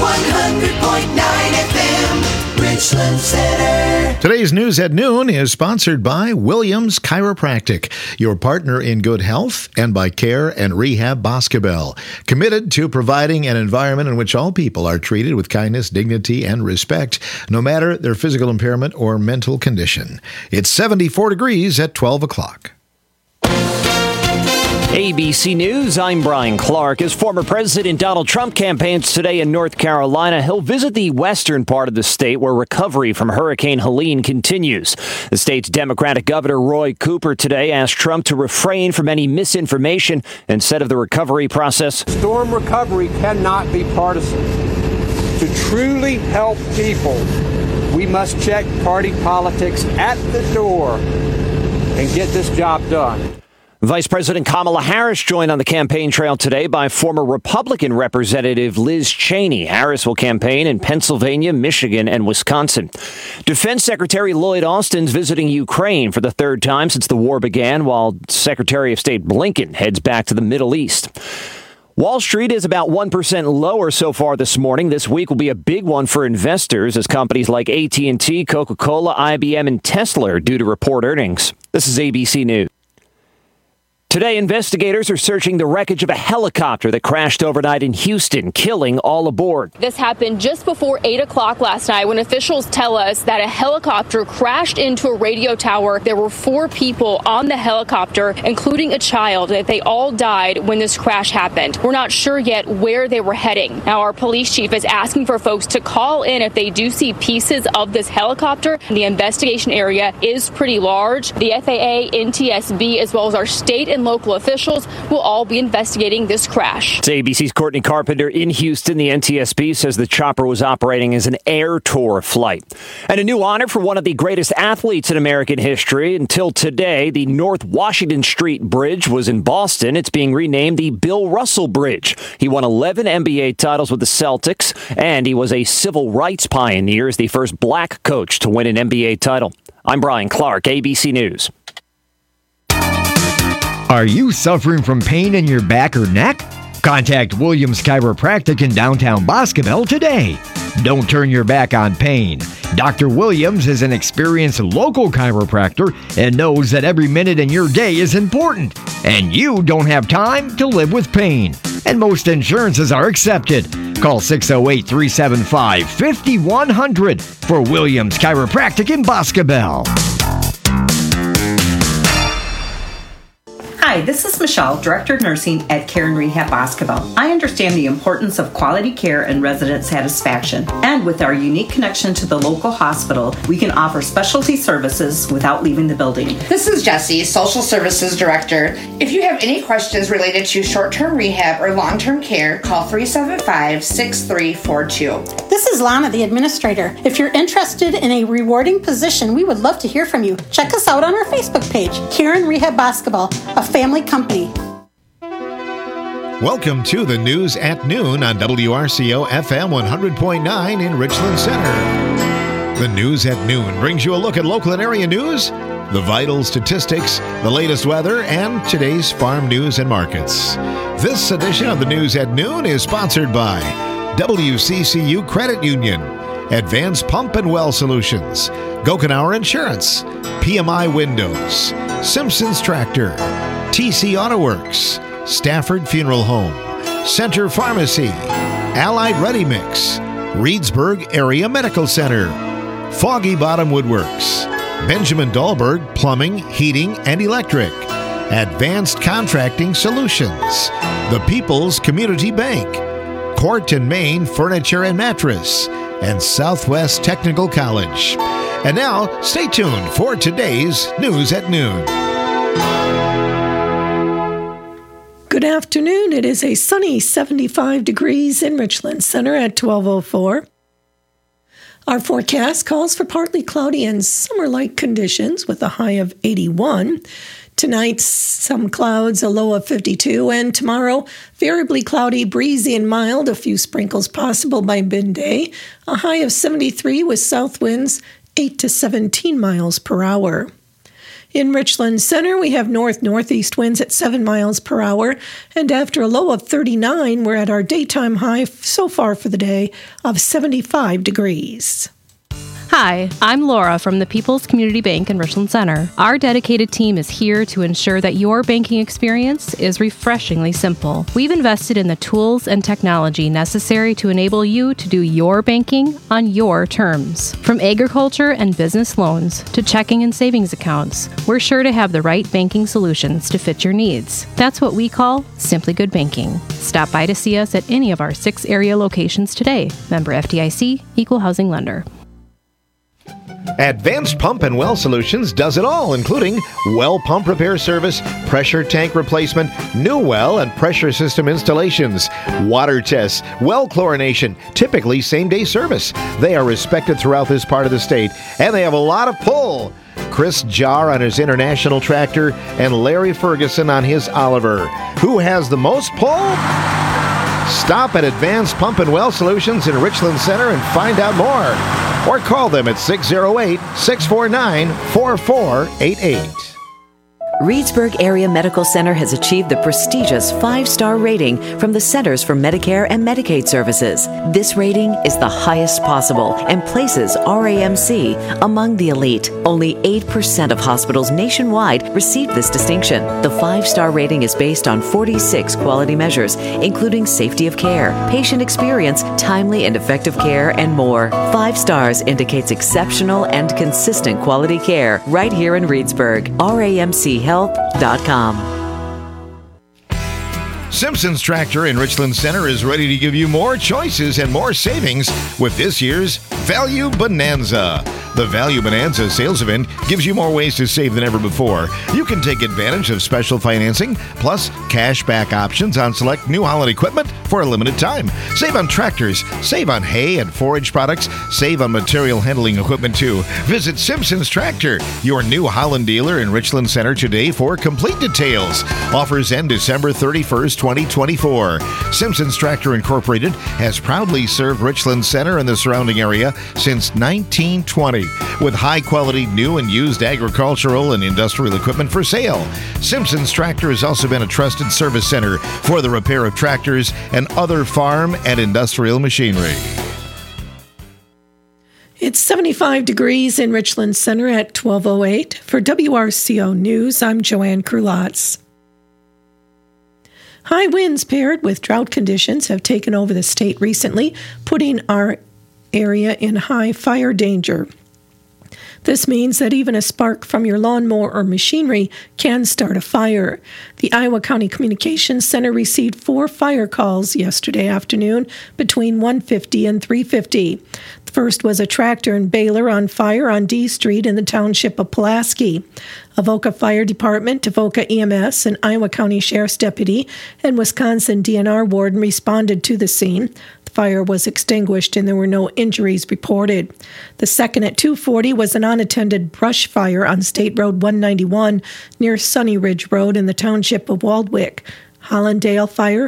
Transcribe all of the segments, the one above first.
100.9 FM, Richland Center. Today's News at Noon is sponsored by Williams Chiropractic, your partner in good health, and by Care and Rehab Boscobel, committed to providing an environment in which all people are treated with kindness, dignity, and respect, no matter their physical impairment or mental condition. It's 74 degrees at 12 o'clock. ABC News, I'm Brian Clark. As former President Donald Trump campaigns today in North Carolina, he'll visit the western part of the state where recovery from Hurricane Helene continues. The state's Democratic Governor Roy Cooper today asked Trump to refrain from any misinformation and said of the recovery process, storm recovery cannot be partisan. To truly help people, we must check party politics at the door and get this job done. Vice President Kamala Harris joined on the campaign trail today by former Republican Representative Liz Cheney. Harris will campaign in Pennsylvania, Michigan, and Wisconsin. Defense Secretary Lloyd Austin's visiting Ukraine for the third time since the war began, while Secretary of State Blinken heads back to the Middle East. Wall Street is about 1% lower so far this morning. This week will be a big one for investors as companies like AT&T, Coca-Cola, IBM, and Tesla are due to report earnings. This is ABC News. Today, investigators are searching the wreckage of a helicopter that crashed overnight in Houston, killing all aboard. This happened just before 8 o'clock last night when officials tell us that a helicopter crashed into a radio tower. There were 4 people on the helicopter, including a child, that they all died when this crash happened. We're not sure yet where they were heading. Now, our police chief is asking for folks to call in if they do see pieces of this helicopter. The investigation area is pretty large. The FAA, NTSB, as well as our state and local officials will all be investigating this crash. It's ABC's Courtney Carpenter in Houston. The NTSB says the chopper was operating as an air tour flight. And a new honor for one of the greatest athletes in American history. Until today, the North Washington Street Bridge was in Boston. It's being renamed the Bill Russell Bridge. He won 11 NBA titles with the Celtics, and he was a civil rights pioneer as the first black coach to win an NBA title. I'm Brian Clark, ABC News. Are you suffering from pain in your back or neck? Contact Williams Chiropractic in downtown Boscobel today. Don't turn your back on pain. Dr. Williams is an experienced local chiropractor and knows that every minute in your day is important, and you don't have time to live with pain. And most insurances are accepted. Call 608-375-5100 for Williams Chiropractic in Boscobel. Hi, this is Michelle, Director of Nursing at Care and Rehab Boscobel. I understand the importance of quality care and resident satisfaction. And with our unique connection to the local hospital, we can offer specialty services without leaving the building. This is Jessie, Social Services Director. If you have any questions related to short-term rehab or long-term care, call 375-6342. This is Lana, the Administrator. If you're interested in a rewarding position, we would love to hear from you. Check us out on our Facebook page, Care and Rehab Boscobel, a family company. Welcome to the News at Noon on WRCO FM 100.9 in Richland Center. The News at Noon brings you a look at local and area news, the vital statistics, the latest weather, and today's farm news and markets. This edition of the News at Noon is sponsored by WCCU Credit Union, Advanced Pump and Well Solutions, Gokenauer Insurance, PMI Windows, Simpsons Tractor, TC Auto Works, Stafford Funeral Home, Center Pharmacy, Allied Ready Mix, Reedsburg Area Medical Center, Foggy Bottom Woodworks, Benjamin Dahlberg Plumbing, Heating, and Electric, Advanced Contracting Solutions, The People's Community Bank, Court and Main Furniture and Mattress, and Southwest Technical College. And now, stay tuned for today's News at Noon. Good afternoon. It is a sunny 75 degrees in Richland Center at 12:04. Our forecast calls for partly cloudy and summer-like conditions with a high of 81. Tonight, some clouds, a low of 52, and tomorrow, variably cloudy, breezy, and mild, a few sprinkles possible by midday, a high of 73 with south winds 8 to 17 miles per hour. In Richland Center, we have north-northeast winds at 7 miles per hour, and after a low of 39, we're at our daytime high so far for the day of 75 degrees. Hi, I'm Laura from the People's Community Bank in Richland Center. Our dedicated team is here to ensure that your banking experience is refreshingly simple. We've invested in the tools and technology necessary to enable you to do your banking on your terms. From agriculture and business loans to checking and savings accounts, we're sure to have the right banking solutions to fit your needs. That's what we call Simply Good Banking. Stop by to see us at any of our 6 area locations today. Member FDIC, Equal Housing Lender. Advanced Pump and Well Solutions does it all, including well pump repair service, pressure tank replacement, new well and pressure system installations, water tests, well chlorination, typically same-day service. They are respected throughout this part of the state, and they have a lot of pull. Chris Jar on his International tractor and Larry Ferguson on his Oliver. Who has the most pull? Stop at Advanced Pump and Well Solutions in Richland Center and find out more. Or call them at 608-649-4488. Reedsburg Area Medical Center has achieved the prestigious 5-star rating from the Centers for Medicare and Medicaid Services. This rating is the highest possible and places RAMC among the elite. Only 8% of hospitals nationwide receive this distinction. The 5-star rating is based on 46 quality measures, including safety of care, patient experience, timely and effective care, and more. 5 stars indicates exceptional and consistent quality care right here in Reedsburg. RAMChealth.com. Simpson's Tractor in Richland Center is ready to give you more choices and more savings with this year's Value Bonanza. The Value Bonanza sales event gives you more ways to save than ever before. You can take advantage of special financing, plus cash back options on select New Holland equipment for a limited time. Save on tractors, save on hay and forage products, save on material handling equipment too. Visit Simpson's Tractor, your New Holland dealer in Richland Center today for complete details. Offers end December 31st, 2024. Simpson's Tractor Incorporated has proudly served Richland Center and the surrounding area since 1920. With high-quality new and used agricultural and industrial equipment for sale. Simpson's Tractor has also been a trusted service center for the repair of tractors and other farm and industrial machinery. It's 75 degrees in Richland Center at 12:08. For WRCO News, I'm Joanne Krulotz. High winds paired with drought conditions have taken over the state recently, putting our area in high fire danger. This means that even a spark from your lawnmower or machinery can start a fire. The Iowa County Communications Center received 4 fire calls yesterday afternoon between 1:50 and 3:50. The first was a tractor and baler on fire on D Street in the township of Pulaski. Avoca Fire Department, Avoca EMS, an Iowa County Sheriff's Deputy, and Wisconsin DNR warden responded to the scene. Fire was extinguished and there were no injuries reported. The second at 2:40 was an unattended brush fire on State Road 191 near Sunny Ridge Road in the township of Waldwick. Hollandale Fire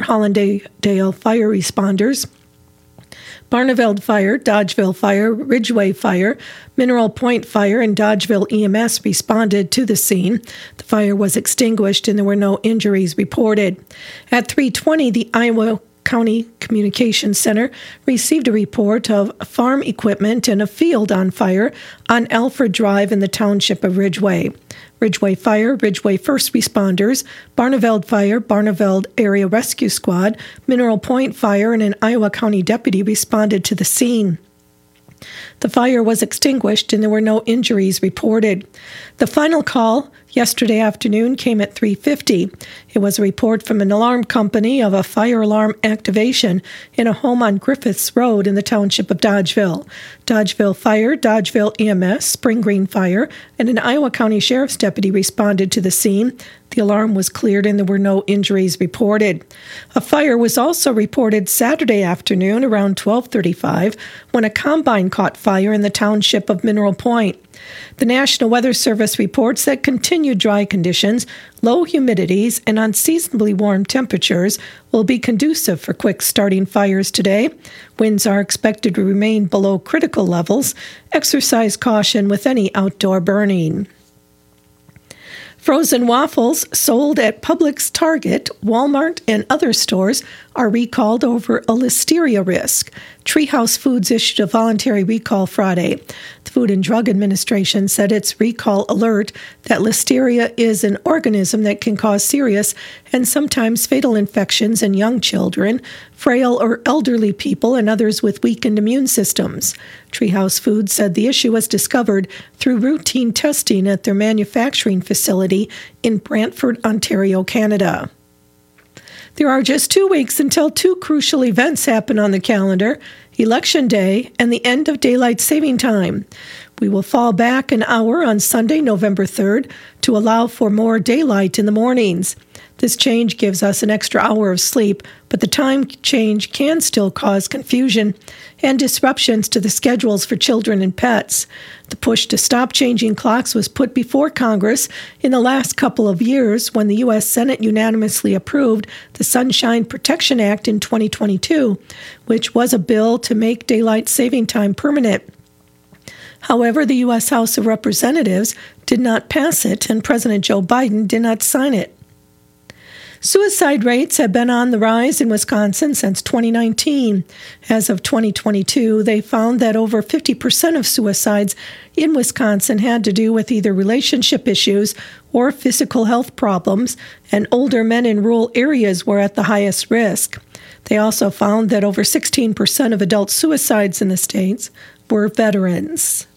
responders, Barneveld Fire, Dodgeville Fire, Ridgeway Fire, Mineral Point Fire, and Dodgeville EMS responded to the scene. The fire was extinguished and there were no injuries reported. At 3:20, the Iowa County Communications Center received a report of farm equipment in a field on fire on Alfred Drive in the township of Ridgeway. Ridgeway Fire, Ridgeway First Responders, Barneveld Fire, Barneveld Area Rescue Squad, Mineral Point Fire, and an Iowa County deputy responded to the scene. The fire was extinguished and there were no injuries reported. The final call yesterday afternoon came at 3:50. It was a report from an alarm company of a fire alarm activation in a home on Griffiths Road in the township of Dodgeville. Dodgeville Fire, Dodgeville EMS, Spring Green Fire, and an Iowa County Sheriff's Deputy responded to the scene. The alarm was cleared and there were no injuries reported. A fire was also reported Saturday afternoon around 12:35 when a combine caught fire in the township of Mineral Point. The National Weather Service reports that continued dry conditions, low humidities, and unseasonably warm temperatures will be conducive for quick starting fires today. Winds are expected to remain below critical levels. Exercise caution with any outdoor burning. Frozen waffles sold at Publix, Target, Walmart, and other stores are recalled over a listeria risk. Treehouse Foods issued a voluntary recall Friday. The Food and Drug Administration said its recall alert that listeria is an organism that can cause serious and sometimes fatal infections in young children, frail or elderly people, and others with weakened immune systems. Treehouse Foods said the issue was discovered through routine testing at their manufacturing facility in Brantford, Ontario, Canada. There are just 2 weeks until two crucial events happen on the calendar: Election Day and the end of Daylight Saving Time. We will fall back an hour on Sunday, November 3rd, to allow for more daylight in the mornings. This change gives us an extra hour of sleep, but the time change can still cause confusion and disruptions to the schedules for children and pets. The push to stop changing clocks was put before Congress in the last couple of years when the U.S. Senate unanimously approved the Sunshine Protection Act in 2022, which was a bill to make daylight saving time permanent. However, the U.S. House of Representatives did not pass it, and President Joe Biden did not sign it. Suicide rates have been on the rise in Wisconsin since 2019. As of 2022, they found that over 50% of suicides in Wisconsin had to do with either relationship issues or physical health problems, and older men in rural areas were at the highest risk. They also found that over 16% of adult suicides in the states were veterans.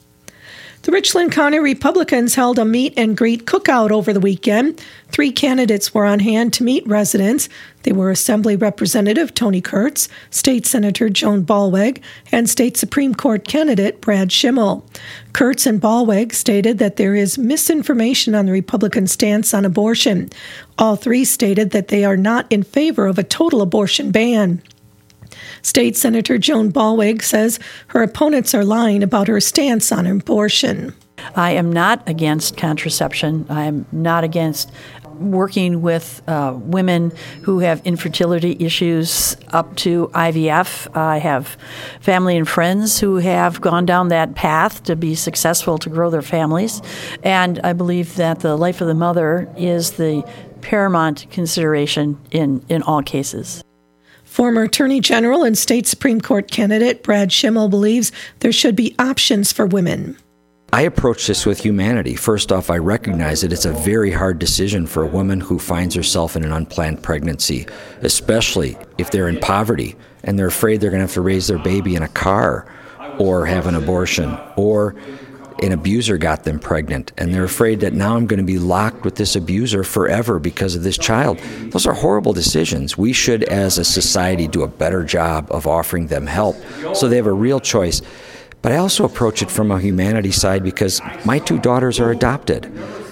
The Richland County Republicans held a meet and greet cookout over the weekend. 3 candidates were on hand to meet residents. They were Assembly Representative Tony Kurtz, State Senator Joan Ballweg, and State Supreme Court candidate Brad Schimmel. Kurtz and Ballweg stated that there is misinformation on the Republican stance on abortion. All 3 stated that they are not in favor of a total abortion ban. State Senator Joan Ballweg says her opponents are lying about her stance on abortion. I am not against contraception. I am not against working with women who have infertility issues up to IVF. I have family and friends who have gone down that path to be successful to grow their families. And I believe that the life of the mother is the paramount consideration in all cases. Former Attorney General and State Supreme Court candidate Brad Schimmel believes there should be options for women. I approach this with humanity. First off, I recognize that it's a very hard decision for a woman who finds herself in an unplanned pregnancy, especially if they're in poverty and they're afraid they're going to have to raise their baby in a car or have an abortion, or an abuser got them pregnant and they're afraid that now I'm going to be locked with this abuser forever because of this child. Those are horrible decisions. We should, as a society, do a better job of offering them help so they have a real choice. But I also approach it from a humanity side because my 2 daughters are adopted.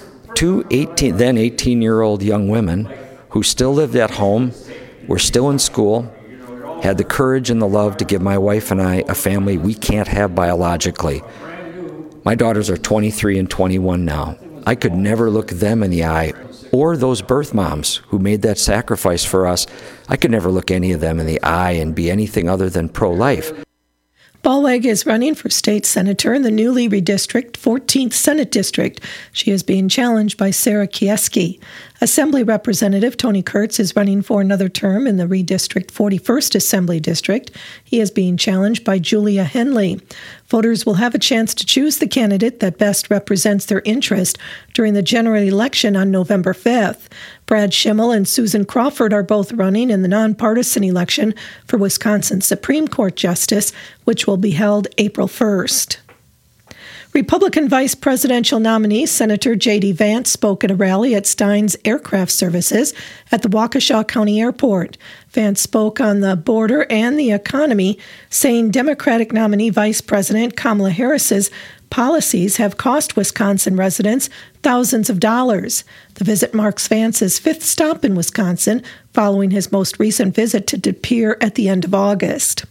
2 then 18-year-old young women who still lived at home, were still in school, had the courage and the love to give my wife and I a family we can't have biologically. My daughters are 23 and 21 now. I could never look them in the eye, or those birth moms who made that sacrifice for us. I could never look any of them in the eye and be anything other than pro-life. Ballweg is running for state senator in the newly redistricted 14th Senate District. She is being challenged by Sarah Kieski. Assembly Representative Tony Kurtz is running for another term in the redistricted 41st Assembly District. He is being challenged by Julia Henley. Voters will have a chance to choose the candidate that best represents their interest during the general election on November 5th. Brad Schimmel and Susan Crawford are both running in the nonpartisan election for Wisconsin Supreme Court Justice, which will be held April 1st. Republican vice presidential nominee Senator J.D. Vance spoke at a rally at Stein's Aircraft Services at the Waukesha County Airport. Vance spoke on the border and the economy, saying Democratic nominee Vice President Kamala Harris's policies have cost Wisconsin residents thousands of dollars. The visit marks Vance's 5th stop in Wisconsin, following his most recent visit to De Pere at the end of August.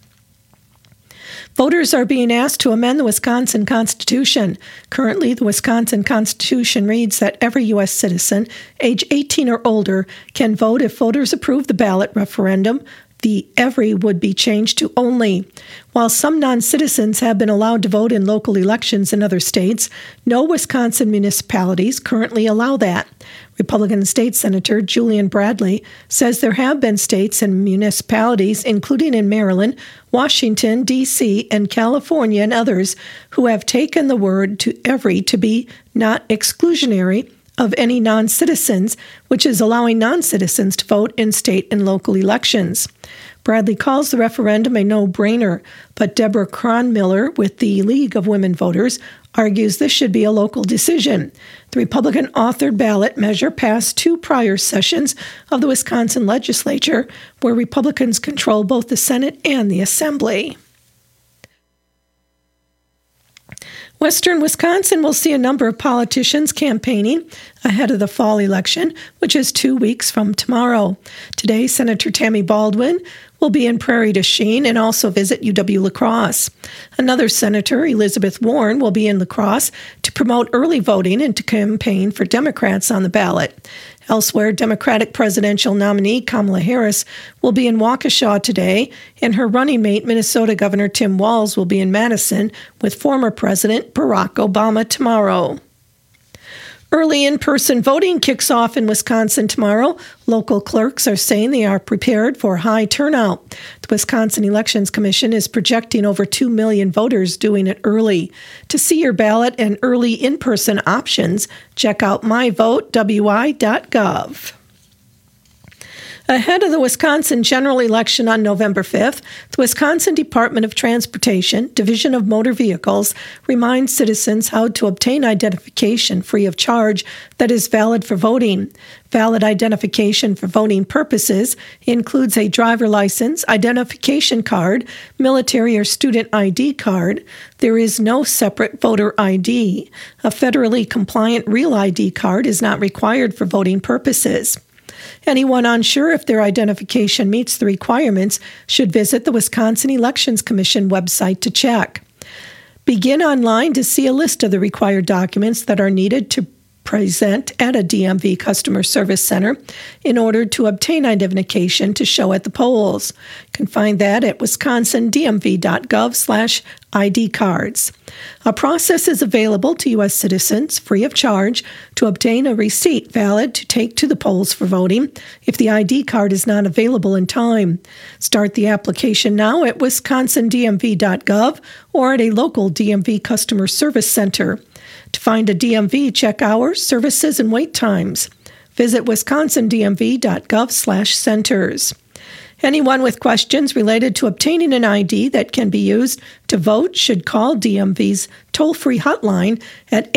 Voters are being asked to amend the Wisconsin Constitution. Currently, the Wisconsin Constitution reads that every U.S. citizen, age 18 or older, can vote if voters approve the ballot referendum, The every would be changed to only. While some non-citizens have been allowed to vote in local elections in other states, no Wisconsin municipalities currently allow that. Republican State Senator Julian Bradley says there have been states and municipalities, including in Maryland, Washington, D.C., and California and others, who have taken the word to every to be not exclusionary of any non-citizens, which is allowing non-citizens to vote in state and local elections. Bradley calls the referendum a no-brainer, but Deborah Cronmiller with the League of Women Voters argues this should be a local decision. The Republican-authored ballot measure passed 2 prior sessions of the Wisconsin legislature, where Republicans control both the Senate and the Assembly. Western Wisconsin will see a number of politicians campaigning ahead of the fall election, which is 2 weeks from tomorrow. Today, Senator Tammy Baldwin will be in Prairie du Chien and also visit UW-La Crosse. Another senator, Elizabeth Warren, will be in La Crosse to promote early voting and to campaign for Democrats on the ballot. Elsewhere, Democratic presidential nominee Kamala Harris will be in Waukesha today, and her running mate, Minnesota Governor Tim Walz, will be in Madison with former President Barack Obama tomorrow. Early in-person voting kicks off in Wisconsin tomorrow. Local clerks are saying they are prepared for high turnout. The Wisconsin Elections Commission is projecting over 2 million voters doing it early. To see your ballot and early in-person options, check out myvotewi.gov. Ahead of the Wisconsin general election on November 5th, the Wisconsin Department of Transportation, Division of Motor Vehicles, reminds citizens how to obtain identification free of charge that is valid for voting. Valid identification for voting purposes includes a driver license, identification card, military or student ID card. There is no separate voter ID. A federally compliant real ID card is not required for voting purposes. Anyone unsure if their identification meets the requirements should visit the Wisconsin Elections Commission website to check. Begin online to see a list of the required documents that are needed to present at a DMV customer service center in order to obtain identification to show at the polls. You can find that at wisconsindmv.gov/ID cards. A process is available to U.S. citizens free of charge to obtain a receipt valid to take to the polls for voting if the ID card is not available in time. Start the application now at wisconsindmv.gov or at a local DMV customer service center. To find a DMV, check hours, services, and wait times. Visit wisconsindmv.gov/centers. Anyone with questions related to obtaining an ID that can be used to vote should call DMV's toll-free hotline at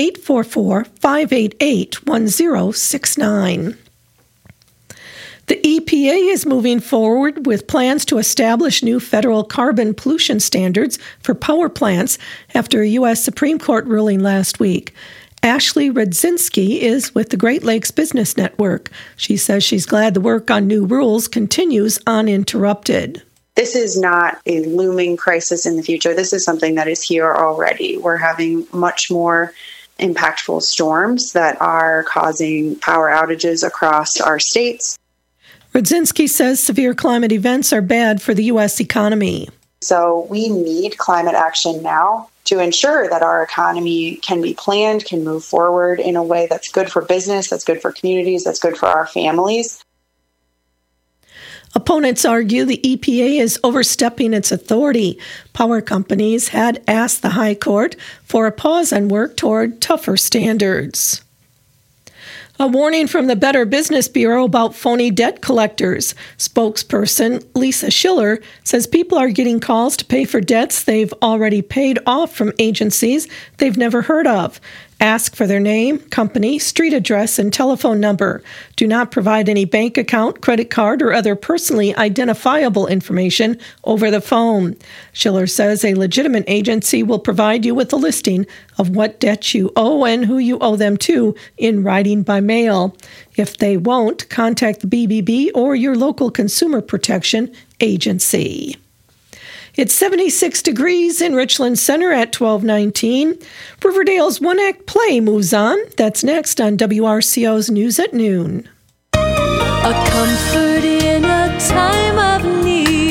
844-588-1069. The EPA is moving forward with plans to establish new federal carbon pollution standards for power plants after a U.S. Supreme Court ruling last week. Ashley Rudzinski is with the Great Lakes Business Network. She says she's glad the work on new rules continues uninterrupted. This is not a looming crisis in the future. This is something that is here already. We're having much more impactful storms that are causing power outages across our states. Rudzinski says severe climate events are bad for the U.S. economy. So we need climate action now to ensure that our economy can be planned, can move forward in a way that's good for business, that's good for communities, that's good for our families. Opponents argue the EPA is overstepping its authority. Power companies had asked the High Court for a pause on work toward tougher standards. A warning from the Better Business Bureau about phony debt collectors. Spokesperson Lisa Schiller says people are getting calls to pay for debts they've already paid off from agencies they've never heard of. Ask for their name, company, street address, and telephone number. Do not provide any bank account, credit card, or other personally identifiable information over the phone. Schiller says a legitimate agency will provide you with a listing of what debts you owe and who you owe them to in writing by mail. If they won't, contact the BBB or your local consumer protection agency. It's 76 degrees in Richland Center at 12:19. Riverdale's one-act play moves on. That's next on WRCO's News at Noon. A comfort in a time of need.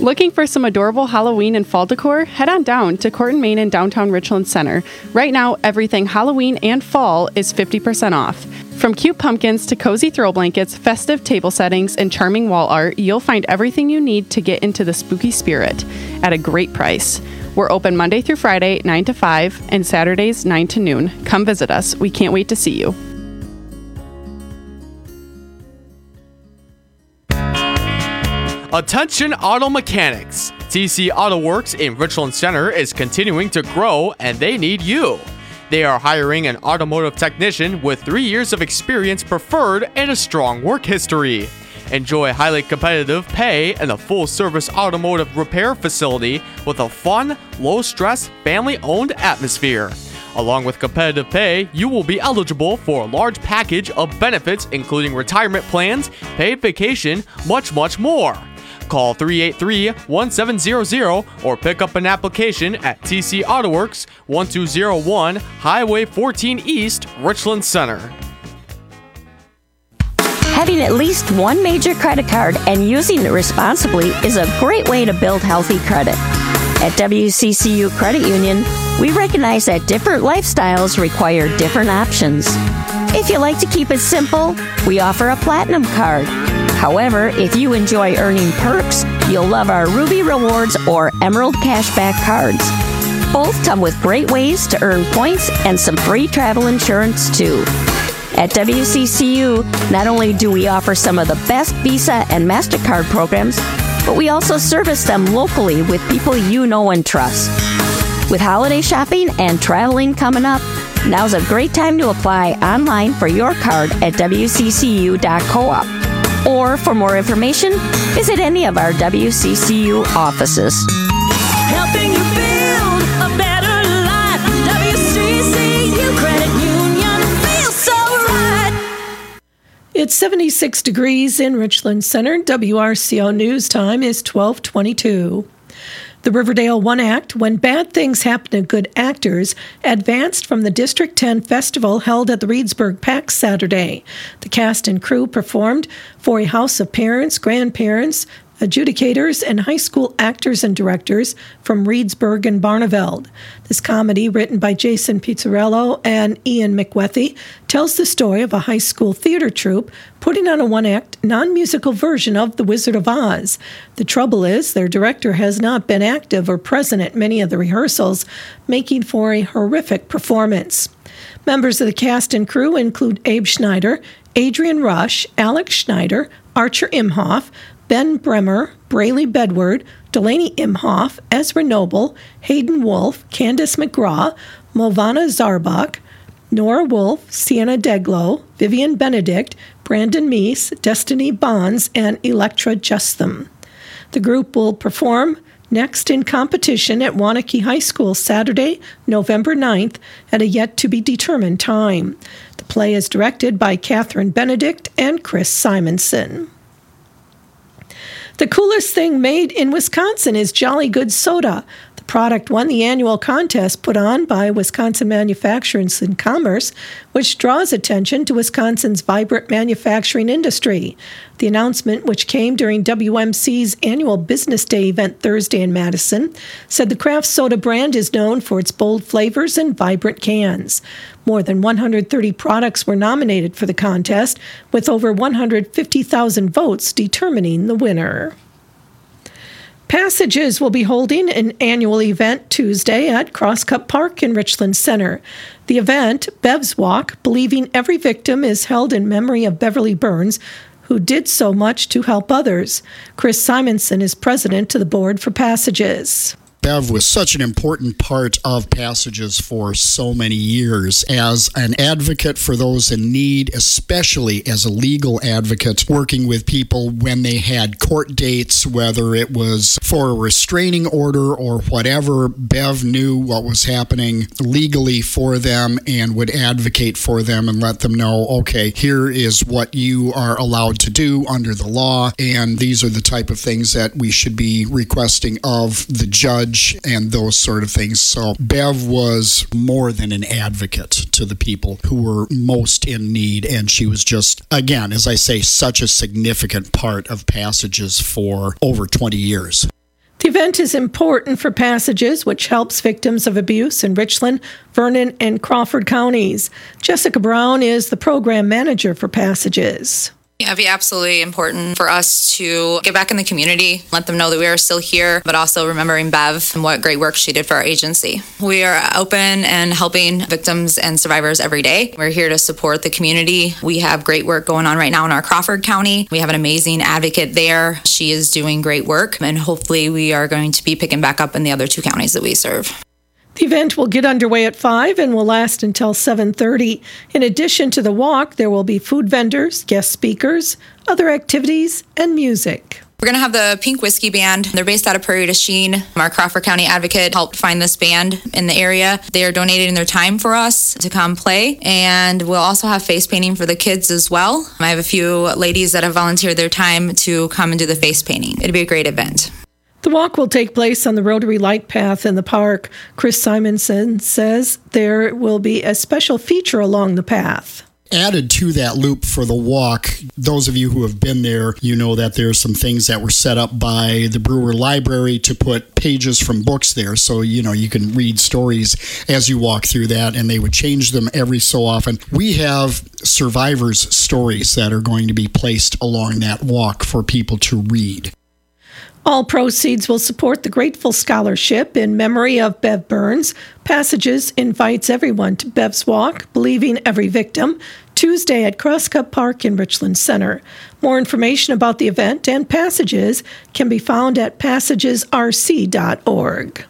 Looking for some adorable Halloween and fall decor? Head on down to Court and Main in downtown Richland Center. Right now, everything Halloween and fall is 50% off. From cute pumpkins to cozy throw blankets, festive table settings, and charming wall art, you'll find everything you need to get into the spooky spirit at a great price. We're open Monday through Friday, 9 to 5, and Saturdays, 9 to noon. Come visit us. We can't wait to see you. Attention auto mechanics! TC Auto Works in Richland Center is continuing to grow and they need you. They are hiring an automotive technician with 3 years of experience preferred and a strong work history. Enjoy highly competitive pay and a full-service automotive repair facility with a fun, low-stress, family-owned atmosphere. Along with competitive pay, you will be eligible for a large package of benefits including retirement plans, paid vacation, much more. Call 383-1700 or pick up an application at TC Auto Works, 1201 Highway 14 East, Richland Center. Having at least one major credit card and using it responsibly is a great way to build healthy credit. At WCCU Credit Union, we recognize that different lifestyles require different options. If you like to keep it simple, we offer a Platinum card. However, if you enjoy earning perks, you'll love our Ruby Rewards or Emerald Cashback cards. Both come with great ways to earn points and some free travel insurance, too. At WCCU, not only do we offer some of the best Visa and MasterCard programs, but we also service them locally with people you know and trust. With holiday shopping and traveling coming up, now's a great time to apply online for your card at wccu.coop. Or for more information, visit any of our WCCU offices. Helping you build a better life. WCCU Credit Union feels so right. It's 76 degrees in Richland Center. WRCO News Time is 12:22. The Riverdale One Act, When Bad Things Happen to Good Actors, advanced from the District 10 Festival held at the Reedsburg PAX Saturday. The cast and crew performed for a house of parents, grandparents, adjudicators, and high school actors and directors from Reedsburg and Barneveld. This comedy, written by Jason Pizzarello and Ian McWethy, tells the story of a high school theater troupe putting on a one-act, non-musical version of The Wizard of Oz. The trouble is, their director has not been active or present at many of the rehearsals, making for a horrific performance. Members of the cast and crew include Abe Schneider, Adrian Rush, Alex Schneider, Archer Imhoff, Ben Bremer, Braley Bedward, Delaney Imhoff, Ezra Noble, Hayden Wolf, Candace McGraw, Movana Zarbach, Nora Wolf, Sienna Deglow, Vivian Benedict, Brandon Meese, Destiny Bonds, and Electra Justham. The group will perform next in competition at Waunakee High School Saturday, November 9th at a yet-to-be-determined time. The play is directed by Catherine Benedict and Chris Simonson. The coolest thing made in Wisconsin is Jolly Good Soda. The product won the annual contest put on by Wisconsin Manufacturers and Commerce, which draws attention to Wisconsin's vibrant manufacturing industry. The announcement, which came during WMC's annual Business Day event Thursday in Madison, said the craft soda brand is known for its bold flavors and vibrant cans. More than 130 products were nominated for the contest, with over 150,000 votes determining the winner. Passages will be holding an annual event Tuesday at Crosscut Park in Richland Center. The event, Bev's Walk, Believing Every Victim, is held in memory of Beverly Burns, who did so much to help others. Chris Simonson is president of the board for Passages. Bev was such an important part of Passages for so many years as an advocate for those in need, especially as a legal advocate, working with people when they had court dates, whether it was for a restraining order or whatever. Bev knew what was happening legally for them and would advocate for them and let them know, okay, here is what you are allowed to do under the law, and these are the type of things that we should be requesting of the judge and those sort of things. So Bev was more than an advocate to the people who were most in need, and she was just, again, as I say, such a significant part of Passages for over 20 years. The event is important for Passages, which helps victims of abuse in Richland, Vernon, and Crawford counties. Jessica Brown is the program manager for Passages. It'd be absolutely important for us to get back in the community, let them know that we are still here, but also remembering Bev and what great work she did for our agency. We are open and helping victims and survivors every day. We're here to support the community. We have great work going on right now in our Crawford County. We have an amazing advocate there. She is doing great work, and hopefully we are going to be picking back up in the other 2 counties that we serve. The event will get underway at 5 and will last until 7:30. In addition to the walk, there will be food vendors, guest speakers, other activities, and music. We're going to have the Pink Whiskey Band. They're based out of Prairie du Chien. Our Crawford County advocate helped find this band in the area. They are donating their time for us to come play. And we'll also have face painting for the kids as well. I have a few ladies that have volunteered their time to come and do the face painting. It'll be a great event. The walk will take place on the Rotary Light Path in the park. Chris Simonson says there will be a special feature along the path. Added to that loop for the walk, those of you who have been there, you know that there's some things that were set up by the Brewer Library to put pages from books there. So, you can read stories as you walk through that, and they would change them every so often. We have survivors' stories that are going to be placed along that walk for people to read. All proceeds will support the Grateful Scholarship in memory of Bev Burns. Passages invites everyone to Bev's Walk, Believing Every Victim, Tuesday at Crosscup Park in Richland Center. More information about the event and Passages can be found at passagesrc.org.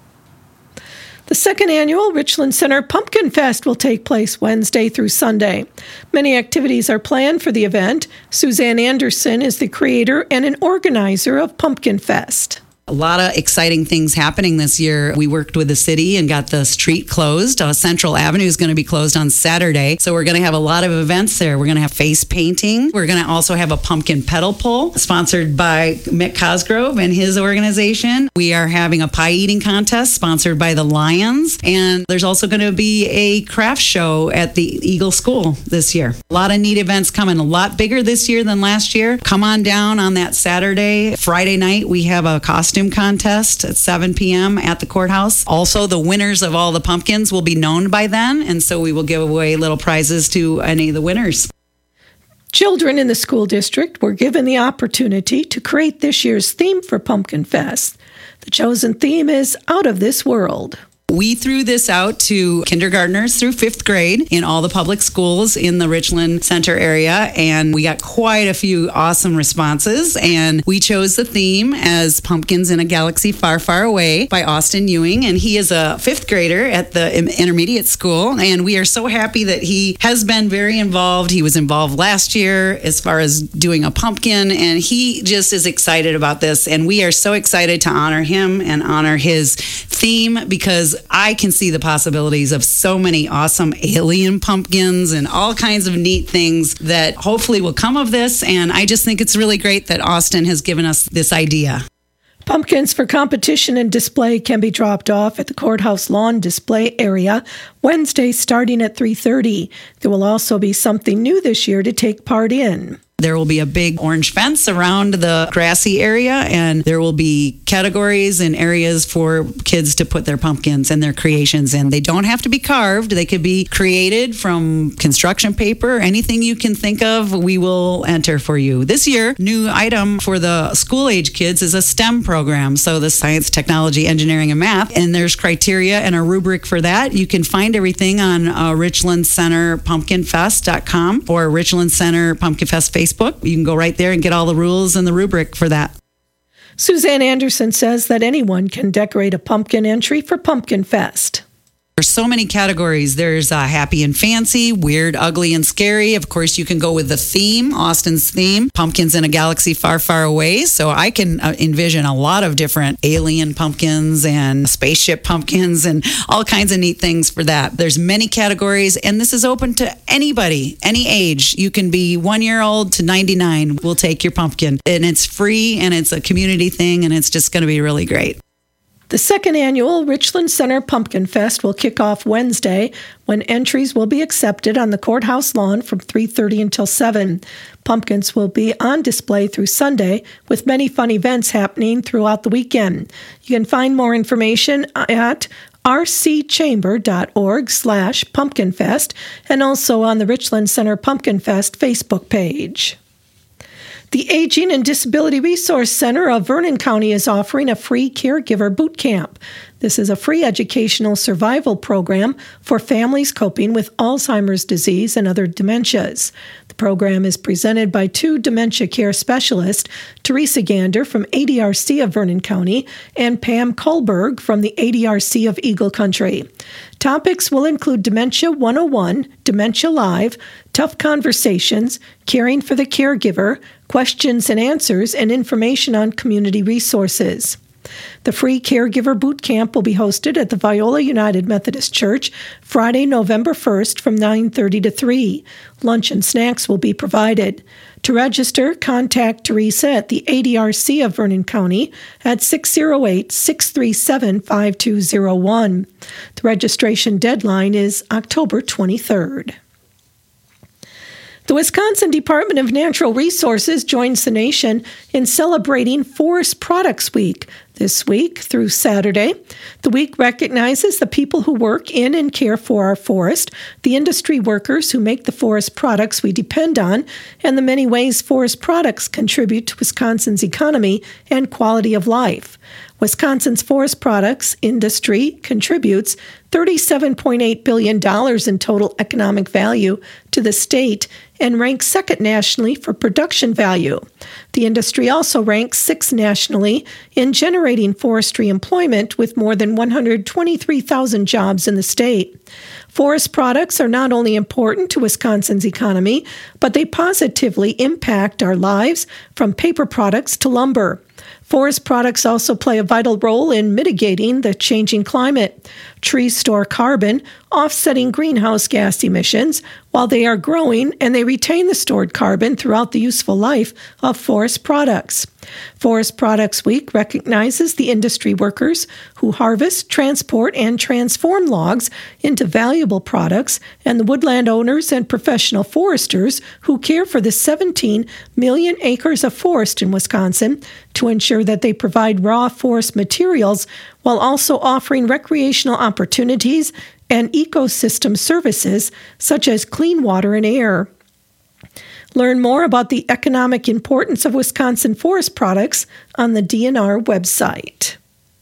The second annual Richland Center Pumpkin Fest will take place Wednesday through Sunday. Many activities are planned for the event. Suzanne Anderson is the creator and an organizer of Pumpkin Fest. A lot of exciting things happening this year. We worked with the city and got the street closed. Central Avenue is going to be closed on Saturday. So we're going to have a lot of events there. We're going to have face painting. We're going to also have a pumpkin pedal pull sponsored by Mick Cosgrove and his organization. We are having a pie eating contest sponsored by the Lions. And there's also going to be a craft show at the Eagle School this year. A lot of neat events coming, a lot bigger this year than last year. Come on down on that Saturday. Friday night, we have a costume contest at 7 p.m. at the courthouse. Also, the winners of all the pumpkins will be known by then, and so we will give away little prizes to any of the winners. Children in the school district were given the opportunity to create this year's theme for Pumpkin Fest. The chosen theme is Out of This World. We threw this out to kindergartners through 5th grade in all the public schools in the Richland Center area, and we got quite a few awesome responses, and we chose the theme as Pumpkins in a Galaxy Far, Far Away by Austin Ewing, and he is a 5th grader at the intermediate school, and we are so happy that he has been very involved. He was involved last year as far as doing a pumpkin, and he just is excited about this, and we are so excited to honor him and honor his theme because I can see the possibilities of so many awesome alien pumpkins and all kinds of neat things that hopefully will come of this. And I just think it's really great that Austin has given us this idea. Pumpkins for competition and display can be dropped off at the courthouse lawn display area Wednesday starting at 3:30. There will also be something new this year to take part in. There will be a big orange fence around the grassy area, and there will be categories and areas for kids to put their pumpkins and their creations in. They don't have to be carved. They could be created from construction paper. Anything you can think of, we will enter for you. This year, new item for the school-age kids is a STEM program, so the science, technology, engineering, and math, and there's criteria and a rubric for that. You can find everything on Richland Center Pumpkinfest.com or Richland Center Pumpkin Fest Facebook. You can go right there and get all the rules and the rubric for that. Suzanne Anderson says that anyone can decorate a pumpkin entry for Pumpkin Fest. There's so many categories. There's happy and fancy, weird, ugly, and scary. Of course, you can go with the theme, Austin's theme, Pumpkins in a Galaxy Far, Far Away. So I can envision a lot of different alien pumpkins and spaceship pumpkins and all kinds of neat things for that. There's many categories, and this is open to anybody, any age. You can be 1 year old to 99. We'll take your pumpkin. And it's free, and it's a community thing, and it's just going to be really great. The second annual Richland Center Pumpkin Fest will kick off Wednesday when entries will be accepted on the courthouse lawn from 3:30 until 7. Pumpkins will be on display through Sunday with many fun events happening throughout the weekend. You can find more information at rcchamber.org/pumpkinfest and also on the Richland Center Pumpkin Fest Facebook page. The Aging and Disability Resource Center of Vernon County is offering a free caregiver boot camp. This is a free educational survival program for families coping with Alzheimer's disease and other dementias. The program is presented by 2 dementia care specialists, Teresa Gander from ADRC of Vernon County and Pam Kohlberg from the ADRC of Eagle Country. Topics will include Dementia 101, Dementia Live, Tough Conversations, Caring for the Caregiver, questions and answers, and information on community resources. The free caregiver boot camp will be hosted at the Viola United Methodist Church Friday, November 1st from 9:30 to 3. Lunch and snacks will be provided. To register, contact Teresa at the ADRC of Vernon County at 608-637-5201. The registration deadline is October 23rd. The Wisconsin Department of Natural Resources joins the nation in celebrating Forest Products Week this week through Saturday. The week recognizes the people who work in and care for our forest, the industry workers who make the forest products we depend on, and the many ways forest products contribute to Wisconsin's economy and quality of life. Wisconsin's forest products industry contributes $37.8 billion in total economic value to the state and ranks second nationally for production value. The industry also ranks 6th nationally in generating forestry employment with more than 123,000 jobs in the state. Forest products are not only important to Wisconsin's economy, but they positively impact our lives from paper products to lumber. Forest products also play a vital role in mitigating the changing climate. Trees store carbon, offsetting greenhouse gas emissions while they are growing, and they retain the stored carbon throughout the useful life of forest products. Forest Products Week recognizes the industry workers who harvest, transport, and transform logs into valuable products, and the woodland owners and professional foresters who care for the 17 million acres of forest in Wisconsin to ensure that they provide raw forest materials while also offering recreational opportunities and ecosystem services such as clean water and air. Learn more about the economic importance of Wisconsin forest products on the DNR website.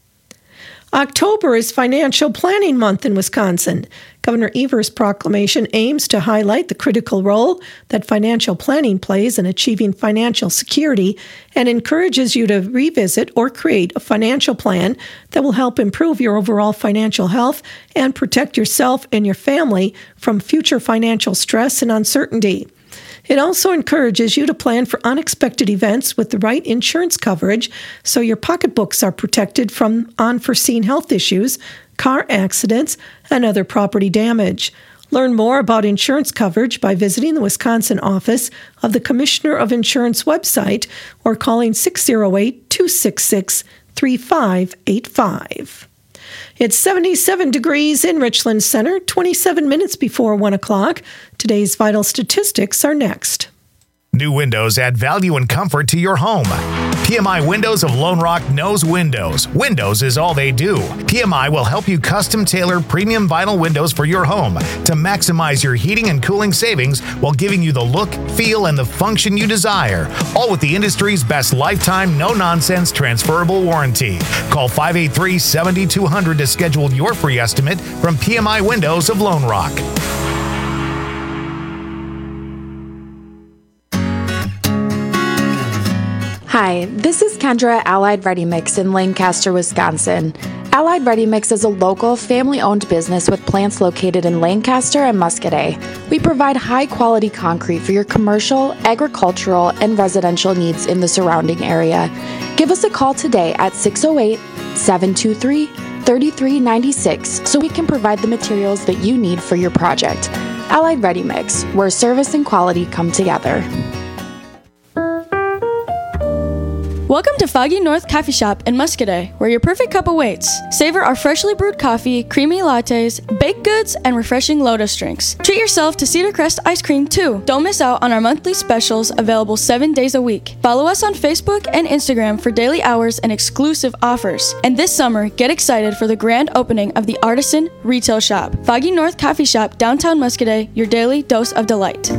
October is Financial Planning Month in Wisconsin. Governor Evers' proclamation aims to highlight the critical role that financial planning plays in achieving financial security and encourages you to revisit or create a financial plan that will help improve your overall financial health and protect yourself and your family from future financial stress and uncertainty. It also encourages you to plan for unexpected events with the right insurance coverage so your pocketbooks are protected from unforeseen health issues, car accidents, and other property damage. Learn more about insurance coverage by visiting the Wisconsin office of the Commissioner of Insurance website or calling 608-266-3585. It's 77 degrees in Richland Center, 27 minutes before 1 o'clock. Today's vital statistics are next. New windows add value and comfort to your home. PMI Windows of Lone Rock knows windows. Windows is all they do. PMI will help you custom tailor premium vinyl windows for your home to maximize your heating and cooling savings while giving you the look, feel, and the function you desire. All with the industry's best lifetime, no-nonsense transferable warranty. Call 583-7200 to schedule your free estimate from PMI Windows of Lone Rock. Hi, this is Kendra at Allied Ready Mix in Lancaster, Wisconsin. Allied Ready Mix is a local, family-owned business with plants located in Lancaster and Muscadet. We provide high-quality concrete for your commercial, agricultural, and residential needs in the surrounding area. Give us a call today at 608-723-3396 so we can provide the materials that you need for your project. Allied Ready Mix, where service and quality come together. Welcome to Foggy North Coffee Shop in Muscadet, where your perfect cup awaits. Savor our freshly brewed coffee, creamy lattes, baked goods, and refreshing Lotus drinks. Treat yourself to Cedar Crest ice cream too. Don't miss out on our monthly specials available 7 days a week. Follow us on Facebook and Instagram for daily hours and exclusive offers. And this summer, get excited for the grand opening of the Artisan Retail Shop. Foggy North Coffee Shop, downtown Muscadet, your daily dose of delight.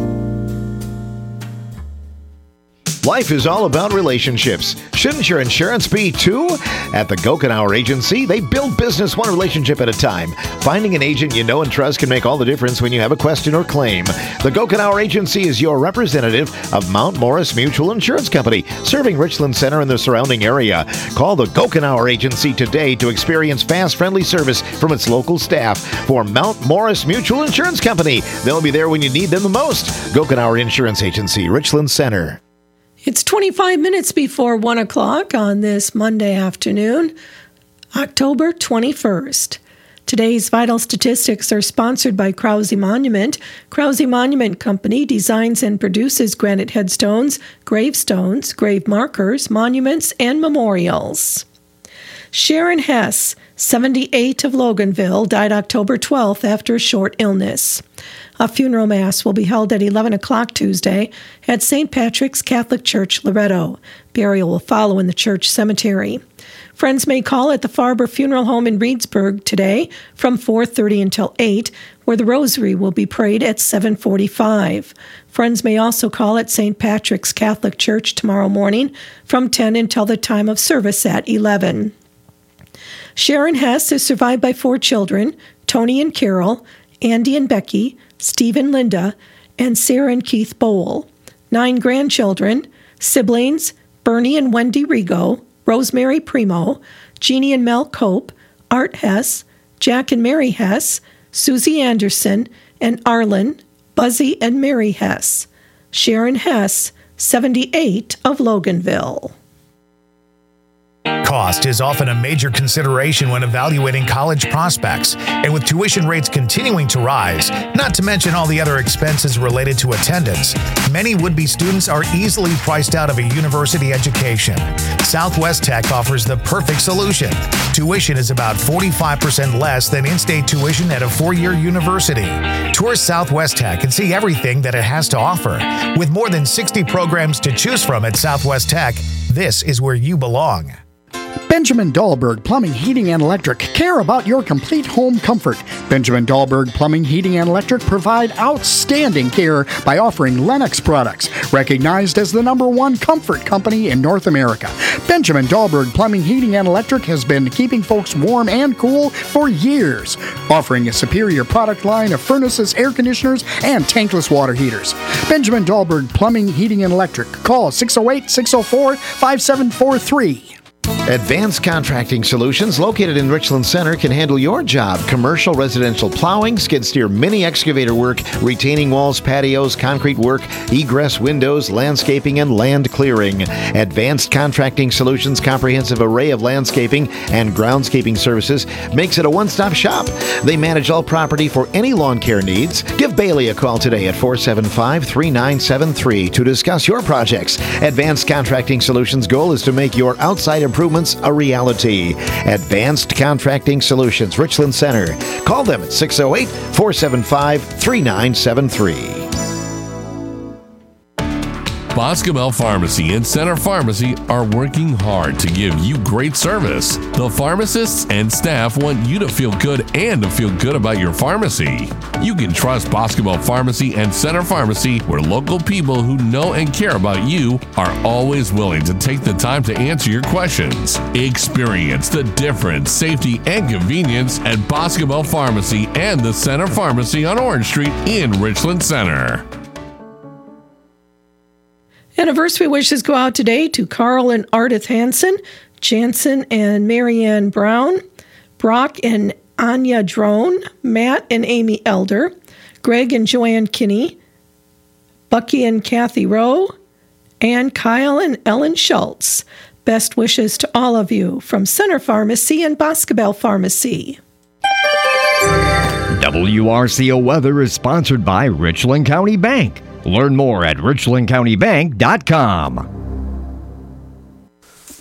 Life is all about relationships. Shouldn't your insurance be too? At the Gokenauer Agency, they build business one relationship at a time. Finding an agent you know and trust can make all the difference when you have a question or claim. The Gokenauer Agency is your representative of Mount Morris Mutual Insurance Company, serving Richland Center and the surrounding area. Call the Gokenauer Agency today to experience fast, friendly service from its local staff. For Mount Morris Mutual Insurance Company, they'll be there when you need them the most. Gokenauer Insurance Agency, Richland Center. It's 25 minutes before 1 o'clock on this Monday afternoon, October 21st. Today's vital statistics are sponsored by Krause Monument. Krause Monument Company designs and produces granite headstones, gravestones, grave markers, monuments, and memorials. Sharon Hess, 78 of Loganville, died October 12th after a short illness. A funeral mass will be held at 11 o'clock Tuesday at St. Patrick's Catholic Church, Loretto. Burial will follow in the church cemetery. Friends may call at the Farber Funeral Home in Reedsburg today from 4:30 until 8, where the rosary will be prayed at 7:45. Friends may also call at St. Patrick's Catholic Church tomorrow morning from 10 until the time of service at 11. Sharon Hess is survived by 4 children, Tony and Carol, Andy and Becky, Steve and Linda, and Sarah and Keith Bowl. 9 grandchildren, siblings, Bernie and Wendy Rigo, Rosemary Primo, Jeannie and Mel Cope, Art Hess, Jack and Mary Hess, Susie Anderson, and Arlen, Buzzy and Mary Hess. Sharon Hess, 78 of Loganville. Cost is often a major consideration when evaluating college prospects, and with tuition rates continuing to rise, not to mention all the other expenses related to attendance, many would-be students are easily priced out of a university education. Southwest Tech offers the perfect solution. Tuition is about 45% less than in-state tuition at a 4-year university. Tour Southwest Tech and see everything that it has to offer. With more than 60 programs to choose from at Southwest Tech, this is where you belong. Benjamin Dahlberg Plumbing, Heating, and Electric care about your complete home comfort. Benjamin Dahlberg Plumbing, Heating, and Electric provide outstanding care by offering Lennox products, recognized as the #1 comfort company in North America. Benjamin Dahlberg Plumbing, Heating, and Electric has been keeping folks warm and cool for years, offering a superior product line of furnaces, air conditioners, and tankless water heaters. Benjamin Dahlberg Plumbing, Heating, and Electric. Call 608-604-5743. Advanced Contracting Solutions, located in Richland Center, can handle your job. Commercial, residential plowing, skid steer, mini excavator work, retaining walls, patios, concrete work, egress windows, landscaping, and land clearing. Advanced Contracting Solutions' comprehensive array of landscaping and groundscaping services makes it a one-stop shop. They manage all property for any lawn care needs. Give Bailey a call today at 475-3973 to discuss your projects. Advanced Contracting Solutions' goal is to make your outside improvements a reality. Advanced Contracting Solutions, Richland Center. Call them at 608-475-3973. Boscobel Pharmacy and Center Pharmacy are working hard to give you great service. The pharmacists and staff want you to feel good and to feel good about your pharmacy. You can trust Boscobel Pharmacy and Center Pharmacy, where local people who know and care about you are always willing to take the time to answer your questions. Experience the difference, safety, and convenience at Boscobel Pharmacy and the Center Pharmacy on Orange Street in Richland Center. Anniversary wishes go out today to Carl and Ardith Hansen, Jansen and Marianne Brown, Brock and Anya Drone, Matt and Amy Elder, Greg and Joanne Kinney, Bucky and Kathy Rowe, and Kyle and Ellen Schultz. Best wishes to all of you from Center Pharmacy and Boscobel Pharmacy. WRCO Weather is sponsored by Richland County Bank. Learn more at richlandcountybank.com.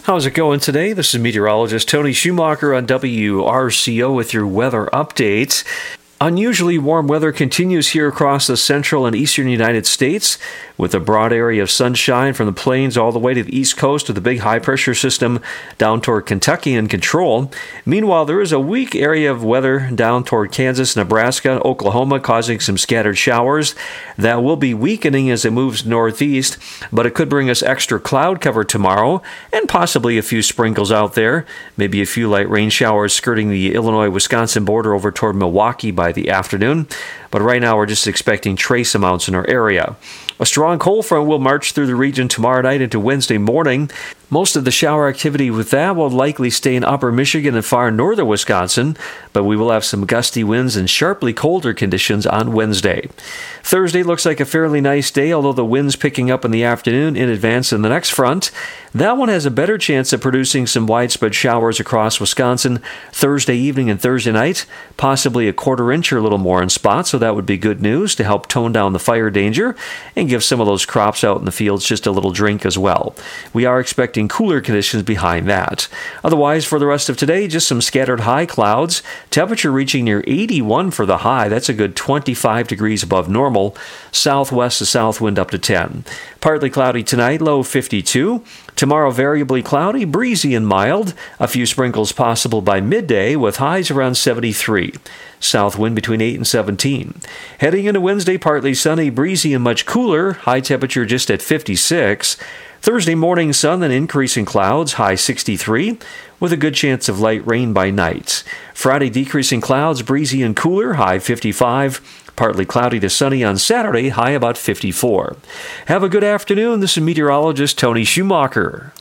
How's it going today? This is meteorologist Tony Schumacher on WRCO with your weather update. Unusually warm weather continues here across the central and eastern United States, with a broad area of sunshine from the plains all the way to the east coast of the big high-pressure system down toward Kentucky in control. Meanwhile, there is a weak area of weather down toward Kansas, Nebraska, Oklahoma, causing some scattered showers. That will be weakening as it moves northeast, but it could bring us extra cloud cover tomorrow and possibly a few sprinkles out there, maybe a few light rain showers skirting the Illinois-Wisconsin border over toward Milwaukee by the afternoon, but right now we're just expecting trace amounts in our area. A strong cold front will march through the region tomorrow night into Wednesday morning. Most of the shower activity with that will likely stay in upper Michigan and far northern Wisconsin, but we will have some gusty winds and sharply colder conditions on Wednesday. Thursday looks like a fairly nice day, although the wind's picking up in the afternoon in advance of the next front. That one has a better chance of producing some widespread showers across Wisconsin Thursday evening and Thursday night, possibly a quarter inch or a little more in spots, so that would be good news to help tone down the fire danger and give some of those crops out in the fields just a little drink as well. We are expecting cooler conditions behind that. Otherwise, for the rest of today, just some scattered high clouds. Temperature reaching near 81 for the high. That's a good 25 degrees above normal. Southwest to south wind up to 10. Partly cloudy tonight, low 52. Tomorrow, variably cloudy, breezy and mild. A few sprinkles possible by midday with highs around 73. South wind between 8 and 17. Heading into Wednesday, partly sunny, breezy and much cooler. High temperature just at 56. Thursday morning, sun and increasing clouds, high 63, with a good chance of light rain by night. Friday, decreasing clouds, breezy and cooler, high 55. Partly cloudy to sunny on Saturday, high about 54. Have a good afternoon. This is meteorologist Tony Schumacher.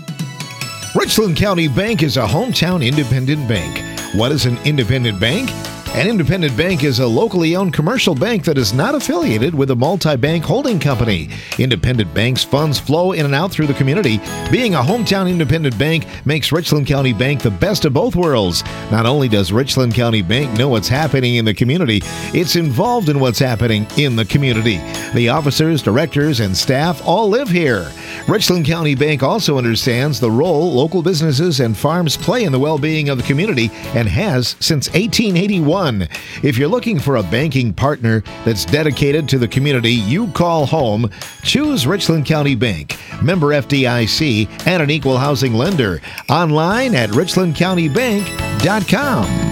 Richland County Bank is a hometown independent bank. What is an independent bank? An independent bank is a locally owned commercial bank that is not affiliated with a multi-bank holding company. Independent banks' funds flow in and out through the community. Being a hometown independent bank makes Richland County Bank the best of both worlds. Not only does Richland County Bank know what's happening in the community, it's involved in what's happening in the community. The officers, directors, and staff all live here. Richland County Bank also understands the role local businesses and farms play in the well-being of the community and has since 1881. If you're looking for a banking partner that's dedicated to the community you call home, choose Richland County Bank, member FDIC, and an equal housing lender. Online at richlandcountybank.com.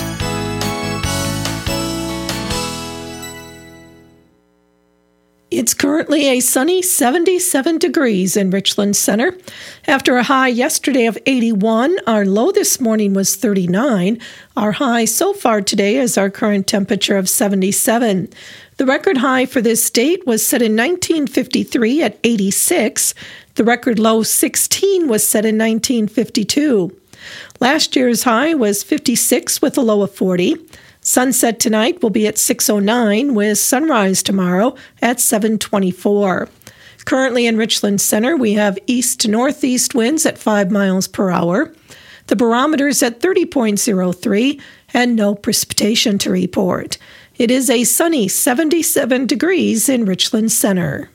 It's currently a sunny 77 degrees in Richland Center. After a high yesterday of 81, our low this morning was 39. Our high so far today is our current temperature of 77. The record high for this date was set in 1953 at 86. The record low 16 was set in 1952. Last year's high was 56 with a low of 40. Sunset tonight will be at 6:09 with sunrise tomorrow at 7:24. Currently in Richland Center, we have east to northeast winds at 5 miles per hour. The barometer's at 30.03 and no precipitation to report. It is a sunny 77 degrees in Richland Center.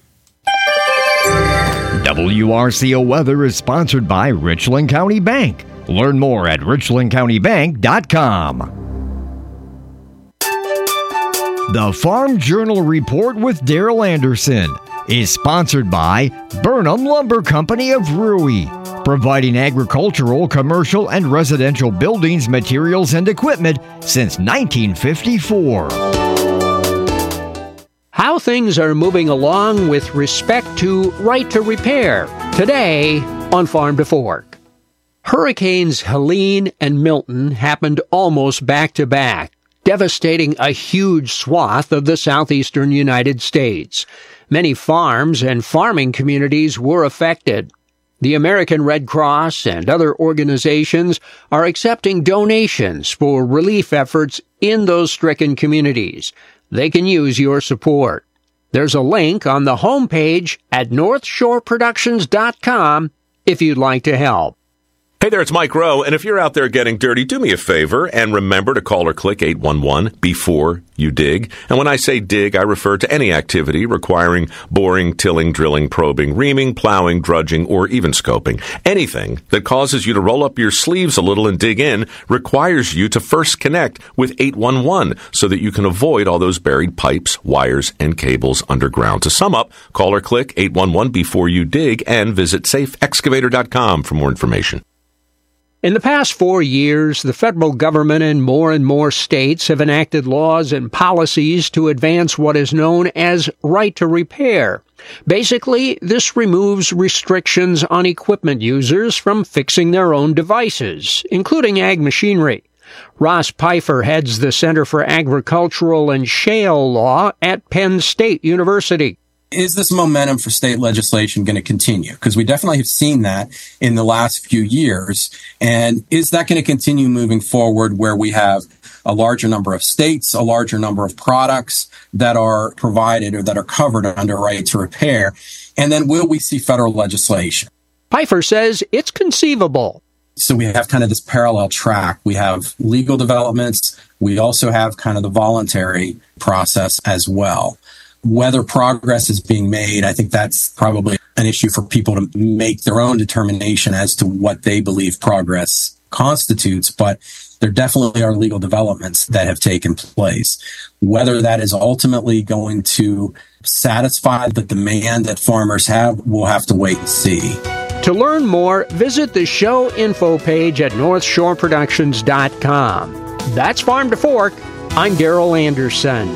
WRCO Weather is sponsored by Richland County Bank. Learn more at richlandcountybank.com. The Farm Journal Report with Daryl Anderson is sponsored by Burnham Lumber Company of Rui, providing agricultural, commercial, and residential buildings, materials, and equipment since 1954. How things are moving along with respect to right to repair today on Farm to Fork. Hurricanes Helene and Milton happened almost back to back, devastating a huge swath of the southeastern United States. Many farms and farming communities were affected. The American Red Cross and other organizations are accepting donations for relief efforts in those stricken communities. They can use your support. There's a link on the homepage at northshoreproductions.com if you'd like to help. Hey there, it's Mike Rowe, and if you're out there getting dirty, do me a favor and remember to call or click 811 before you dig. And when I say dig, I refer to any activity requiring boring, tilling, drilling, probing, reaming, plowing, drudging, or even scoping. Anything that causes you to roll up your sleeves a little and dig in requires you to first connect with 811 so that you can avoid all those buried pipes, wires, and cables underground. To sum up, call or click 811 before you dig and visit safeexcavator.com for more information. In the past 4 years, the federal government and more states have enacted laws and policies to advance what is known as right to repair. Basically, this removes restrictions on equipment users from fixing their own devices, including ag machinery. Ross Pfeiffer heads the Center for Agricultural and Shale Law at Penn State University. Is this momentum for state legislation going to continue? Because we definitely have seen that in the last few years. And is that going to continue moving forward where we have a larger number of states, a larger number of products that are provided or that are covered under right to repair? And then will we see federal legislation? Pfeiffer says it's conceivable. So we have kind of this parallel track. We have legal developments. We also have kind of the voluntary process as well. Whether progress is being made, I think that's probably an issue for people to make their own determination as to what they believe progress constitutes. But there definitely are legal developments that have taken place. Whether that is ultimately going to satisfy the demand that farmers have, we'll have to wait and see. To learn more, visit the show info page at northshoreproductions.com. That's Farm to Fork. I'm Daryl Anderson.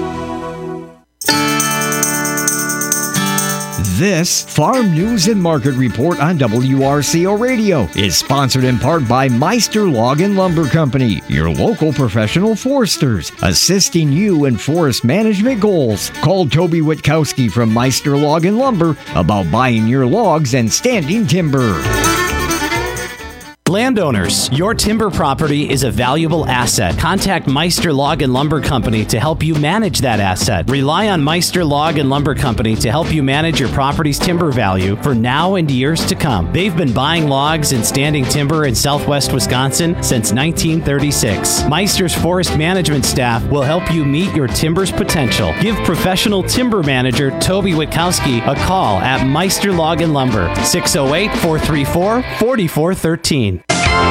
This Farm News and Market Report on WRCO Radio is sponsored in part by Meister Log and Lumber Company, your local professional foresters, assisting you in forest management goals. Call Toby Witkowski from Meister Log and Lumber about buying your logs and standing timber. Landowners, your timber property is a valuable asset. Contact Meister Log and Lumber Company to help you manage that asset. Rely on Meister Log and Lumber Company to help you manage your property's timber value for now and years to come. They've been buying logs and standing timber in southwest Wisconsin since 1936. Meister's forest management staff will help you meet your timber's potential. Give professional timber manager Toby Witkowski a call at Meister Log and Lumber, 608-434-4413.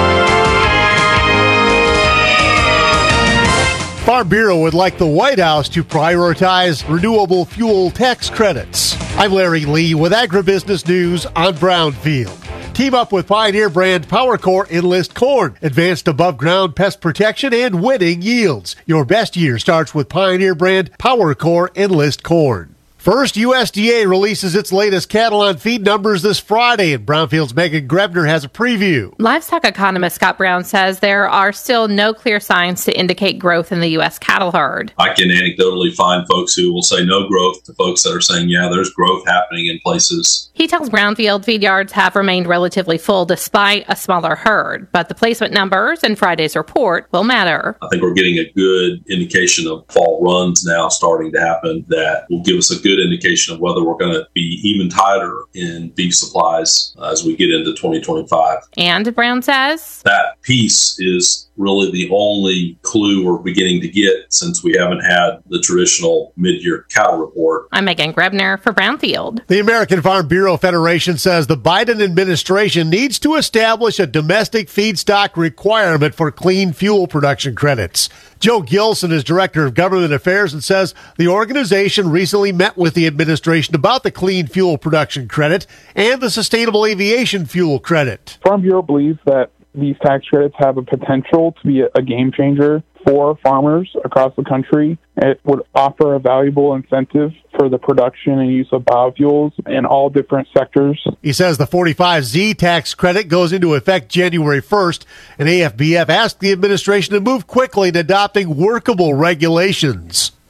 Farm Bureau would like the White House to prioritize renewable fuel tax credits. I'm Larry Lee with Agribusiness News on Brownfield. Team up with Pioneer brand PowerCore Enlist Corn. Advanced above ground pest protection and winning yields. Your best year starts with Pioneer brand PowerCore Enlist Corn. First, USDA releases its latest cattle on feed numbers this Friday, and Brownfield's Megan Grebner has a preview. Livestock economist Scott Brown says there are still no clear signs to indicate growth in the U.S. cattle herd. I can anecdotally find folks who will say no growth to folks that are saying, yeah, there's growth happening in places. He tells Brownfield feed yards have remained relatively full despite a smaller herd, but the placement numbers in Friday's report will matter. I think we're getting a good indication of fall runs now starting to happen that will give us a good indication of whether we're going to be even tighter in beef supplies as we get into 2025. And Brown says that piece is really the only clue we're beginning to get since we haven't had the traditional mid-year cattle report. I'm Megan Grebner for Brownfield. The American Farm Bureau Federation says the Biden administration needs to establish a domestic feedstock requirement for clean fuel production credits. Joe Gilson is Director of Government Affairs and says the organization recently met with the administration about the clean fuel production credit and the sustainable aviation fuel credit. Farm Bureau believes that these tax credits have a potential to be a game changer for farmers across the country. It would offer a valuable incentive for the production and use of biofuels in all different sectors. He says the 45Z tax credit goes into effect January 1st, and AFBF asked the administration to move quickly in adopting workable regulations.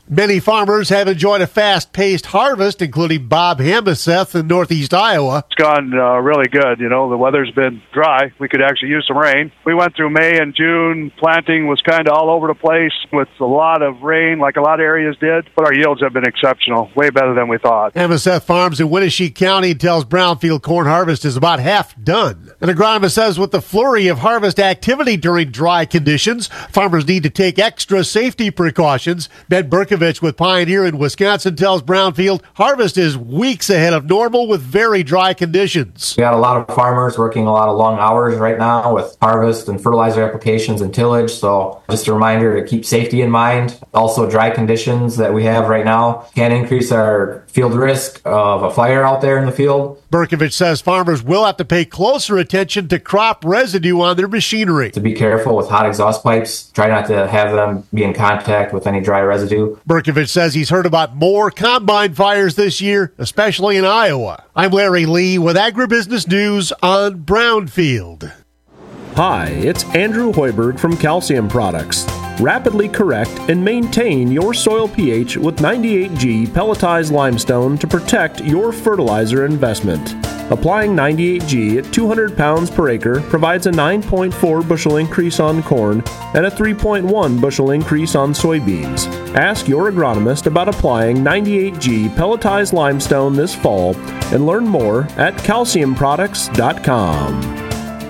Many farmers have enjoyed a fast-paced harvest, including Bob Hambaseth in northeast Iowa. It's gone really good. You know, the weather's been dry. We could actually use some rain. We went through May and June. Planting was kind of all over the place with a lot of rain, like a lot of areas did. But our yields have been exceptional, way better than we thought. Hambaseth Farms in Winneshiek County tells Brownfield corn harvest is about half done. An agronomist says with the flurry of harvest activity during dry conditions, farmers need to take extra safety precautions. Ben Berkovich with Pioneer in Wisconsin tells Brownfield harvest is weeks ahead of normal with very dry conditions. We got a lot of farmers working a lot of long hours right now with harvest and fertilizer applications and tillage. So just a reminder to keep safety in mind. Also, dry conditions that we have right now can increase our field risk of a fire out there in the field. Berkovich says farmers will have to pay closer attention to crop residue on their machinery. To be careful with hot exhaust pipes. Try not to have them be in contact with any dry residue. Berkovich says he's heard about more combine fires this year, especially in Iowa. I'm Larry Lee with Agribusiness News on Brownfield. Hi, it's Andrew Hoiberg from Calcium Products. Rapidly correct and maintain your soil pH with 98G pelletized limestone to protect your fertilizer investment. Applying 98G at 200 pounds per acre provides a 9.4 bushel increase on corn and a 3.1 bushel increase on soybeans. Ask your agronomist about applying 98G pelletized limestone this fall and learn more at calciumproducts.com.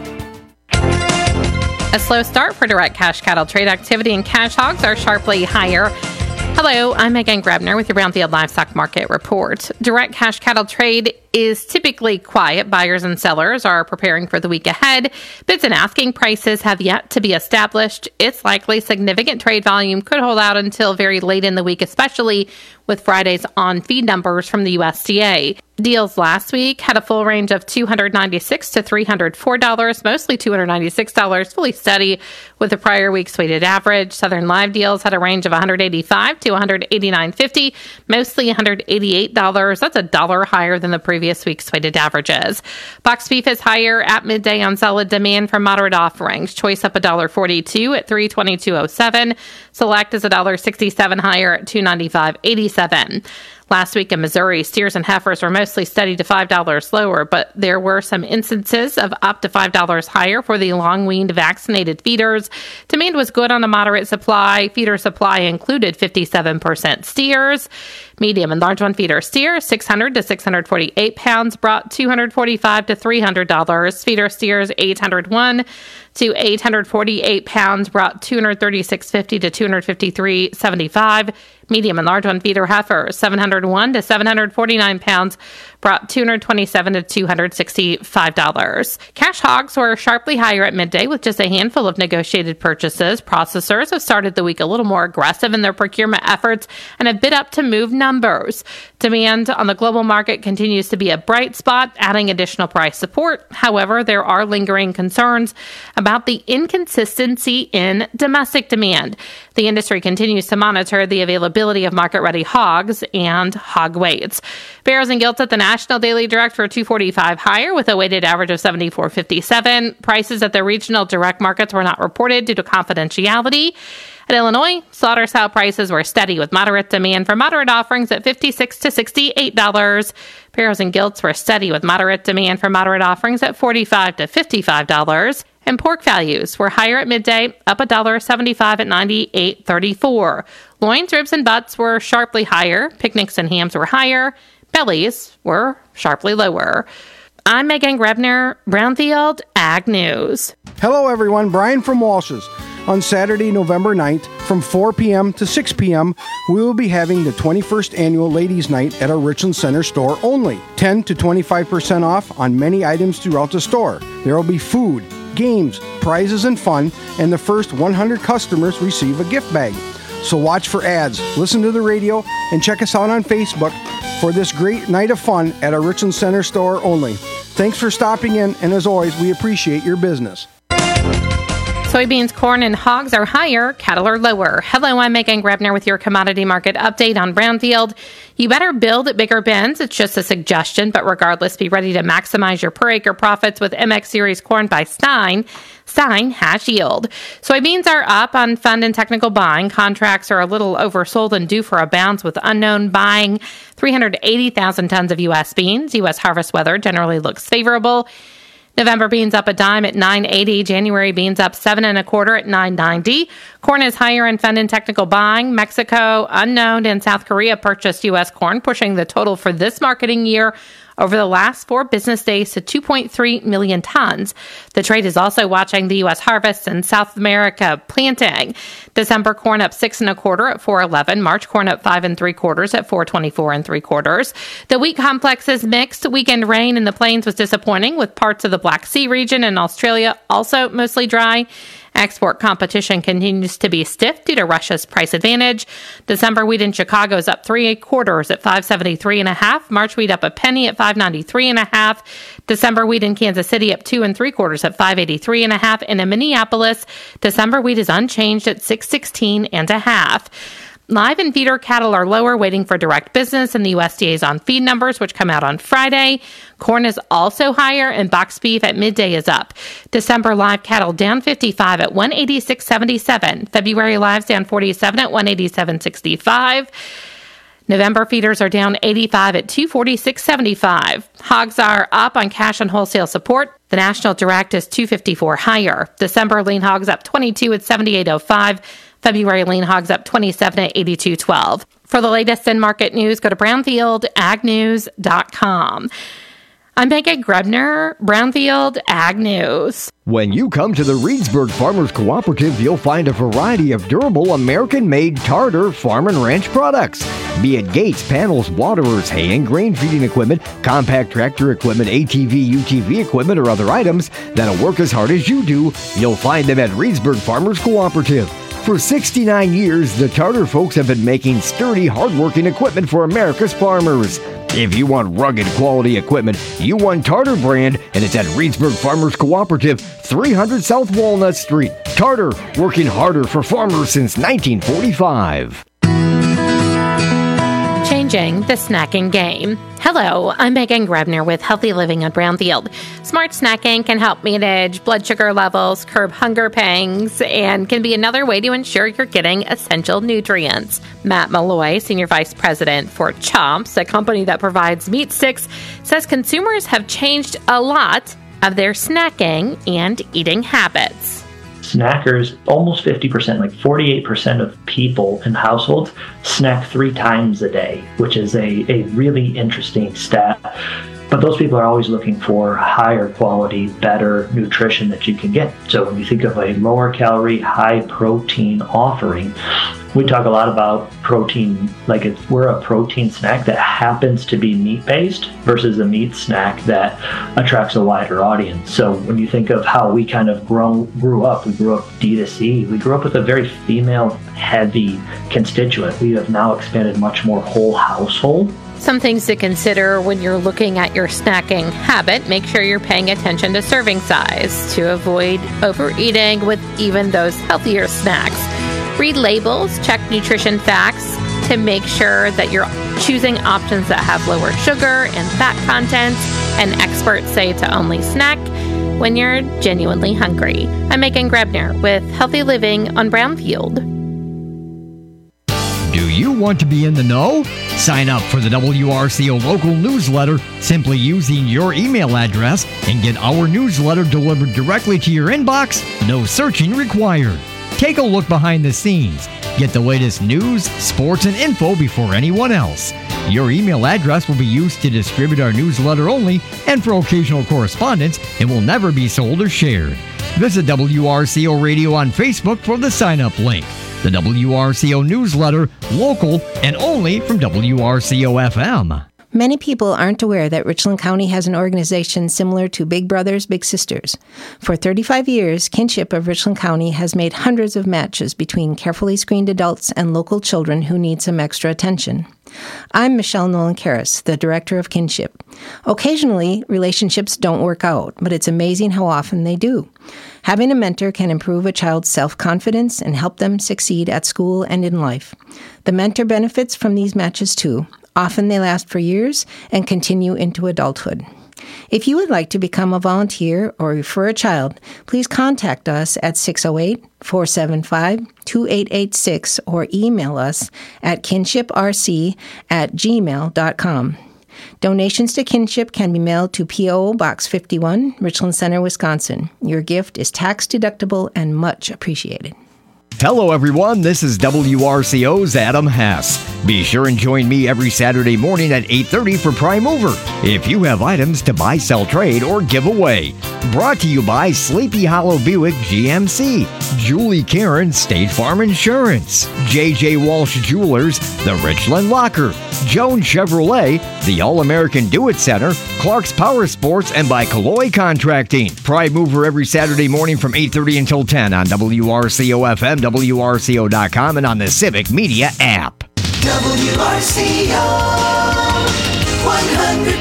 A slow start for direct cash cattle trade activity, and cash hogs are sharply higher. Hello, I'm Megan Grebner with your Brownfield Livestock Market Report. Direct cash cattle trade is typically quiet. Buyers and sellers are preparing for the week ahead. Bids and asking prices have yet to be established. It's likely significant trade volume could hold out until very late in the week, especially with Friday's on-feed numbers from the USDA. Deals last week had a full range of $296 to $304, mostly $296, fully steady with the prior week's weighted average. Southern live deals had a range of $185 to $189.50, mostly $188. That's $1 higher than the previous week's weighted averages. Box beef is higher at midday on solid demand from moderate offerings. Choice up $1.42 at $322.07. Select is $1.67 higher at $295.87. Last week in Missouri, steers and heifers were mostly steady to $5 lower, but there were some instances of up to $5 higher for the long-weaned vaccinated feeders. Demand was good on a moderate supply. Feeder supply included 57% steers. Medium and large one feeder steers, 600 to 648 pounds, brought $245 to $300. Feeder steers, 801 to 848 pounds, brought $236.50 to $253.75. Medium and large one feeder heifers, 701 to 749 pounds, brought $227 to $265. Cash hogs were sharply higher at midday with just a handful of negotiated purchases. Processors have started the week a little more aggressive in their procurement efforts and have bid up to move numbers. Demand on the global market continues to be a bright spot, adding additional price support. However, there are lingering concerns about the inconsistency in domestic demand. The industry continues to monitor the availability of market-ready hogs and hog weights. Barrows and Gilts at the National Daily Direct were $245 higher with a weighted average of $74.57. Prices at the regional direct markets were not reported due to confidentiality. At Illinois, slaughter sow prices were steady with moderate demand for moderate offerings at $56 to $68. Barrows and Gilts were steady with moderate demand for moderate offerings at $45 to $55. And pork values were higher at midday, up $1.75 at $98.34. Loins, ribs, and butts were sharply higher. Picnics and hams were higher. Bellies were sharply lower. I'm Megan Grebner, Brownfield Ag News. Hello, everyone. Brian from Walsh's. On Saturday, November 9th, from 4 p.m. to 6 p.m., we will be having the 21st Annual Ladies' Night at our Richland Center store only. 10 to 25% off on many items throughout the store. There will be food, games, prizes, and fun, and the first 100 customers receive a gift bag. So watch for ads, listen to the radio, and check us out on Facebook for this great night of fun at our Richland Center store only. Thanks for stopping in, and as always, we appreciate your business. Soybeans, corn, and hogs are higher. Cattle are lower. Hello, I'm Megan Grebner with your commodity market update on Brownfield. You better build at bigger bins. It's just a suggestion, but regardless, be ready to maximize your per acre profits with MX Series corn by Stein. Stein has yield. Soybeans are up on fund and technical buying. Contracts are a little oversold and due for a bounce with unknown buying 380,000 tons of U.S. beans. U.S. harvest weather generally looks favorable. November beans up a dime at $9.80. January beans up 7 1/4 at $9.90. Corn is higher in fund and technical buying. Mexico, unknown, and South Korea purchased U.S. corn, pushing the total for this marketing year over the last 4 business days to 2.3 million tons. The trade is also watching the U.S. harvests in South America planting. December corn up 6 1/4 at $4.11. March corn up 5 3/4 at $4.24 3/4. The wheat complex is mixed. Weekend rain in the plains was disappointing, with parts of the Black Sea region and Australia also mostly dry. Export competition continues to be stiff due to Russia's price advantage. December wheat in Chicago is up 3 1/4 at $5.73 1/2. March wheat up a penny at $5.93 1/2. December wheat in Kansas City up 2 3/4 at $5.83 1/2. And in Minneapolis, December wheat is unchanged at $6.16 1/2. Live and feeder cattle are lower, waiting for direct business and the USDA's on feed numbers, which come out on Friday. Corn is also higher, and boxed beef at midday is up. December live cattle down 55 at $186.77. February lives down 47 at $187.65. November feeders are down 85 at $246.75. Hogs are up on cash and wholesale support. The national direct is $254 higher. December lean hogs up 22 at $78.05. February lean hogs up 27 at $82.12. For the latest in market news, go to brownfieldagnews.com. I'm Megan Grebner, Brownfield Ag News. When you come to the Reedsburg Farmers Cooperative, you'll find a variety of durable American-made Tarter farm and ranch products. Be it gates, panels, waterers, hay and grain feeding equipment, compact tractor equipment, ATV, UTV equipment, or other items that'll work as hard as you do, you'll find them at Reedsburg Farmers Cooperative. For 69 years, the Tarter folks have been making sturdy, hard-working equipment for America's farmers. If you want rugged quality equipment, you want Tarter brand, and it's at Reedsburg Farmers Cooperative, 300 South Walnut Street. Tarter, working harder for farmers since 1945. Changing the snacking game. Hello, I'm Megan Grebner with Healthy Living on Brownfield. Smart snacking can help manage blood sugar levels, curb hunger pangs, and can be another way to ensure you're getting essential nutrients. Matt Malloy, Senior Vice President for Chomps, a company that provides meat sticks, says consumers have changed a lot of their snacking and eating habits. Snackers, almost 50%, like 48% of people in households snack 3 times a day, which is a really interesting stat. But those people are always looking for higher quality, better nutrition that you can get. So when you think of a lower calorie, high protein offering, we talk a lot about protein, like we're a protein snack that happens to be meat-based versus a meat snack that attracts a wider audience. So when you think of how we kind of grew up, we grew up D2C, we grew up with a very female-heavy constituent. We have now expanded much more whole household. Some things to consider when you're looking at your snacking habit. Make sure you're paying attention to serving size to avoid overeating with even those healthier snacks. Read labels, check nutrition facts to make sure that you're choosing options that have lower sugar and fat content. And experts say to only snack when you're genuinely hungry. I'm Megan Grebner with Healthy Living on Brownfield. Do you want to be in the know? Sign up for the WRCO local newsletter simply using your email address and get our newsletter delivered directly to your inbox. No searching required. Take a look behind the scenes. Get the latest news, sports, and info before anyone else. Your email address will be used to distribute our newsletter only and for occasional correspondence and will never be sold or shared. Visit WRCO Radio on Facebook for the sign-up link. The WRCO newsletter, local and only from WRCO FM. Many people aren't aware that Richland County has an organization similar to Big Brothers Big Sisters. For 35 years, Kinship of Richland County has made hundreds of matches between carefully screened adults and local children who need some extra attention. I'm Michelle Nolan-Karras, the Director of Kinship. Occasionally, relationships don't work out, but it's amazing how often they do. Having a mentor can improve a child's self-confidence and help them succeed at school and in life. The mentor benefits from these matches too. Often they last for years and continue into adulthood. If you would like to become a volunteer or refer a child, please contact us at 608-475-2886 or email us at kinshiprc@gmail.com. Donations to Kinship can be mailed to P.O. Box 51, Richland Center, Wisconsin. Your gift is tax deductible and much appreciated. Hello, everyone. This is WRCO's Adam Hess. Be sure and join me every Saturday morning at 8:30 for Prime Mover. If you have items to buy, sell, trade, or give away. Brought to you by Sleepy Hollow Buick GMC, Julie Karen State Farm Insurance, J.J. Walsh Jewelers, The Richland Locker, Jones Chevrolet, the All-American Do-It Center, Clark's Power Sports, and by Calloy Contracting. Prime Mover every Saturday morning from 8:30 until 10 on WRCO-FM, WRCO.com, and on the Civic Media app. WRCO.